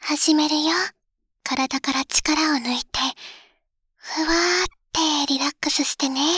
始めるよ。体から力を抜いて、ふわーってリラックスしてね。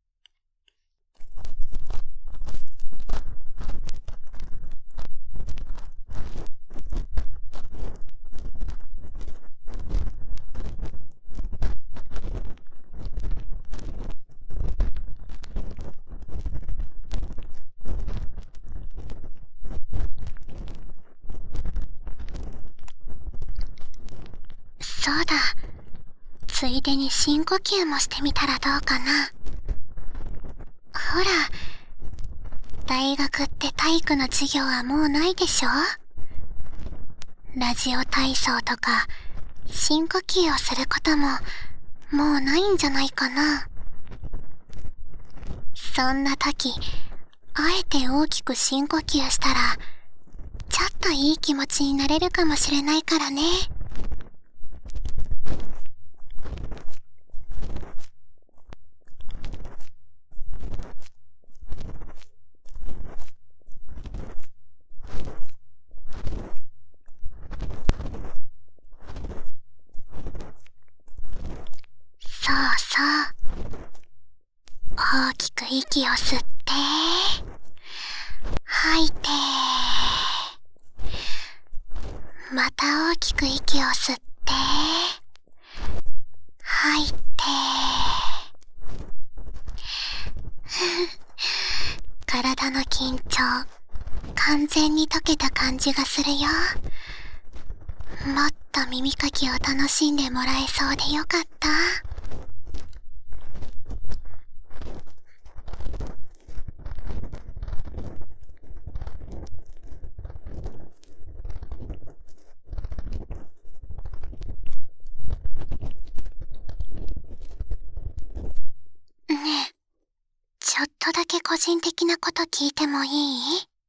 そうだ。ついでに深呼吸もしてみたらどうかな。ほら、大学って体育の授業はもうないでしょ？ラジオ体操とか深呼吸をすることももうないんじゃないかな。そんな時、あえて大きく深呼吸したらちょっといい気持ちになれるかもしれないからね。そうそう。大きく息を吸って、吐いて、また大きく息を吸って、吐いて。体の緊張、完全に解けた感じがするよ。もっと耳かきを楽しんでもらえそうでよかった。ねえ、ちょっとだけ個人的なこと聞いてもいい？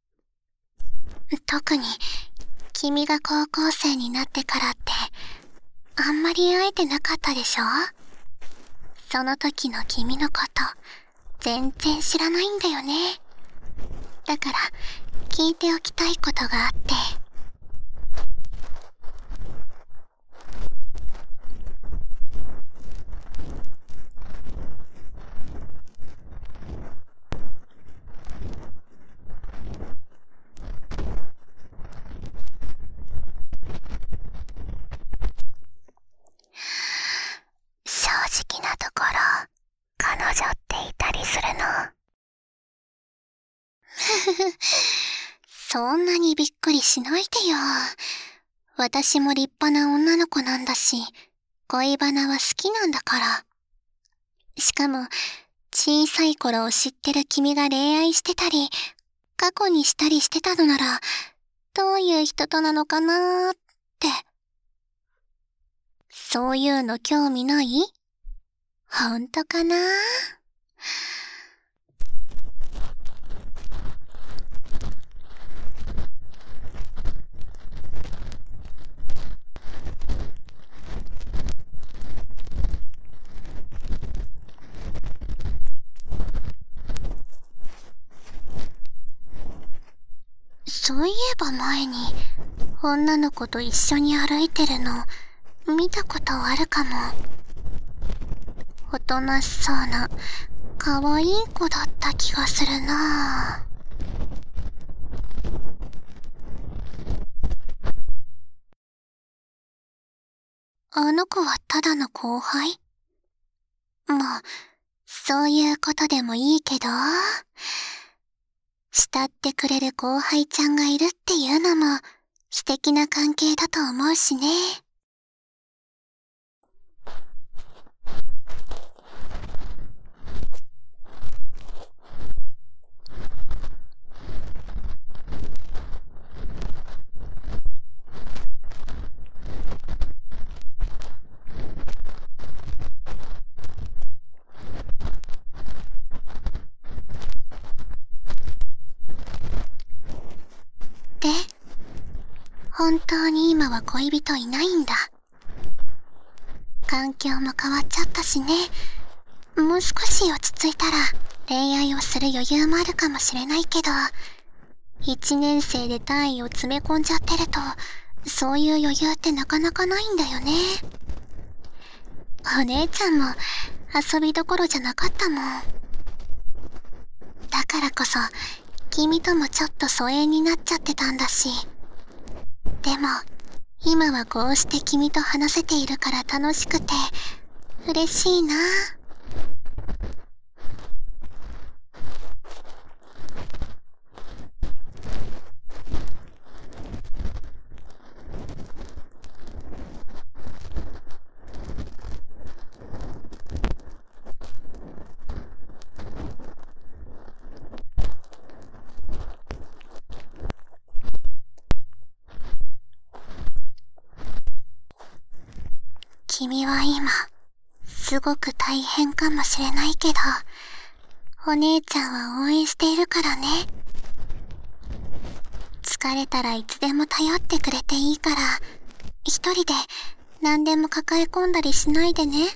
特に、君が高校生になってからって、あんまり会えてなかったでしょ？その時の君のこと、全然知らないんだよね。だから、聞いておきたいことがあって。正直なところ、彼女っていたりするの？そんなにびっくりしないでよ。私も立派な女の子なんだし、恋バナは好きなんだから。しかも、小さい頃を知ってる君が恋愛してたり、過去にしたりしてたのなら、どういう人となのかなーって。そういうの興味ない？ほんとかな？そういえば前に、女の子と一緒に歩いてるの、見たことあるかも。おとなしそうな、かわいい子だった気がするなぁ。あの子はただの後輩？まあ、そういうことでもいいけど、慕ってくれる後輩ちゃんがいるっていうのも素敵な関係だと思うしね。で、本当に今は恋人いないんだ。環境も変わっちゃったしね。もう少し落ち着いたら恋愛をする余裕もあるかもしれないけど、1年生で単位を詰め込んじゃってるとそういう余裕ってなかなかないんだよね。お姉ちゃんも遊びどころじゃなかったもん。だからこそ、君ともちょっと疎遠になっちゃってたんだし。でも、今はこうして君と話せているから楽しくて、嬉しいな。君は今、すごく大変かもしれないけど、お姉ちゃんは応援しているからね。疲れたらいつでも頼ってくれていいから、一人で何でも抱え込んだりしないでね。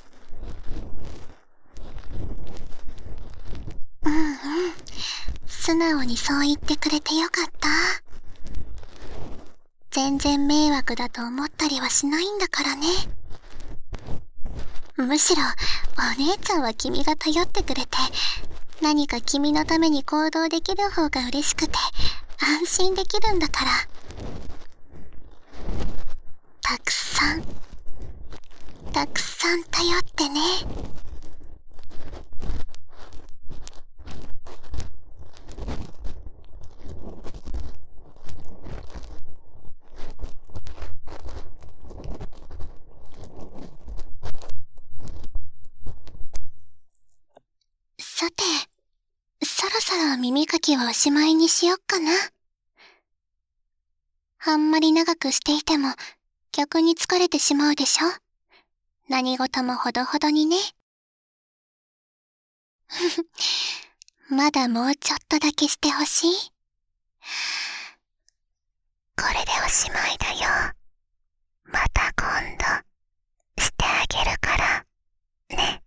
うんうん。素直にそう言ってくれてよかった。全然迷惑だと思ったりはしないんだからね。むしろ、お姉ちゃんは君が頼ってくれて、何か君のために行動できる方が嬉しくて、安心できるんだから。たくさん頼ってね。さて、そろそろ耳かきはおしまいにしよっかな。あんまり長くしていても逆に疲れてしまうでしょ。何事もほどほどにね。まだもうちょっとだけしてほしい。これでおしまいだよ。また今度してあげるからね。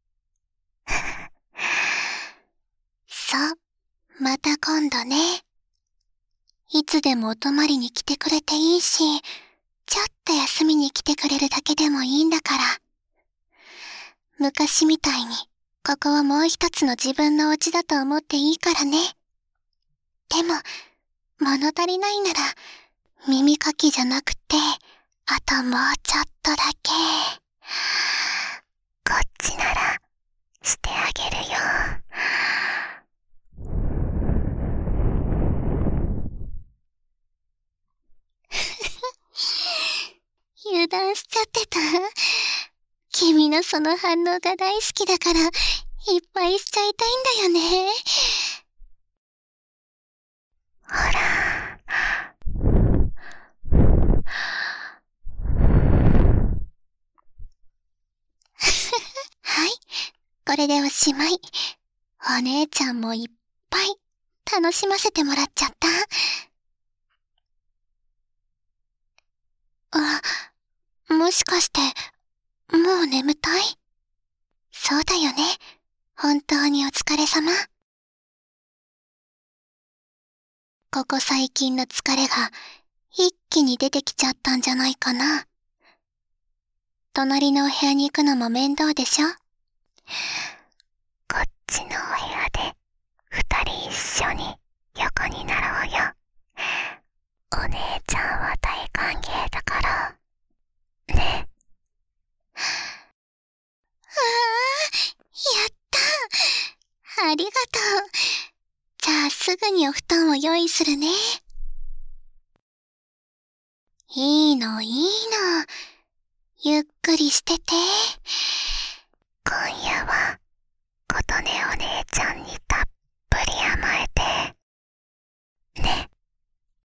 そう、また今度ね。いつでもお泊まりに来てくれていいし、ちょっと休みに来てくれるだけでもいいんだから。昔みたいに、ここはもう一つの自分のお家だと思っていいからね。でも、物足りないなら、耳かきじゃなくて、あともうちょっとだけ。こっちなら、してあげるよ。油断しちゃってた。君のその反応が大好きだから、いっぱいしちゃいたいんだよね。ほら。はい、これでおしまい。お姉ちゃんもいっぱい楽しませてもらっちゃった。もしかして、もう眠たい？そうだよね。本当にお疲れ様。ここ最近の疲れが一気に出てきちゃったんじゃないかな。隣のお部屋に行くのも面倒でしょ？こっちのお部屋で二人一緒に横になろうよ。お姉ちゃんは大歓迎だから。ね。やったー。ありがとう。じゃあすぐにお布団を用意するね。いいのいいの。ゆっくりしてて。今夜は琴音お姉ちゃんに